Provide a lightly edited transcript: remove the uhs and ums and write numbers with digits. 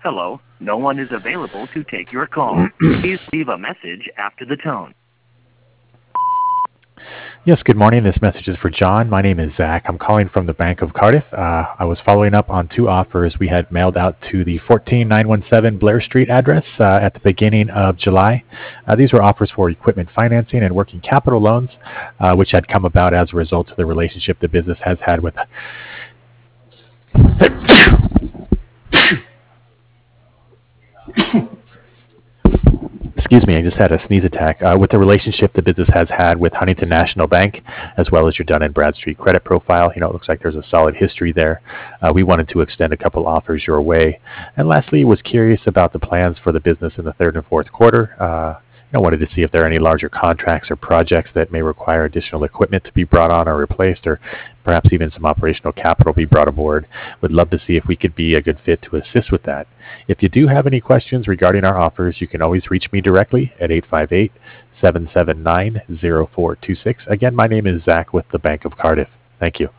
Hello, no one is available to take your call. Please leave a message after the tone. Yes, good morning. This message is for John. My name is Zach. I'm calling from the Bank of Cardiff. I was following up on two offers we had mailed out to the 14917 Blair Street address at the beginning of July. These were offers for equipment financing and working capital loans, which had come about as a result of the relationship the business has had with Excuse me, I just had a sneeze attack. With the relationship the business has had with Huntington National Bank, as well as your Dun & Bradstreet credit profile, it looks like there's a solid history there. We wanted to extend a couple offers your way. And lastly, was curious about the plans for the business in the third and fourth quarter. Wanted to see if there are any larger contracts or projects that may require additional equipment to be brought on or replaced, or perhaps even some operational capital be brought aboard. Would love to see if we could be a good fit to assist with that. If you do have any questions regarding our offers, you can always reach me directly at 858-779-0426. Again, my name is Zach with the Bank of Cardiff. Thank you.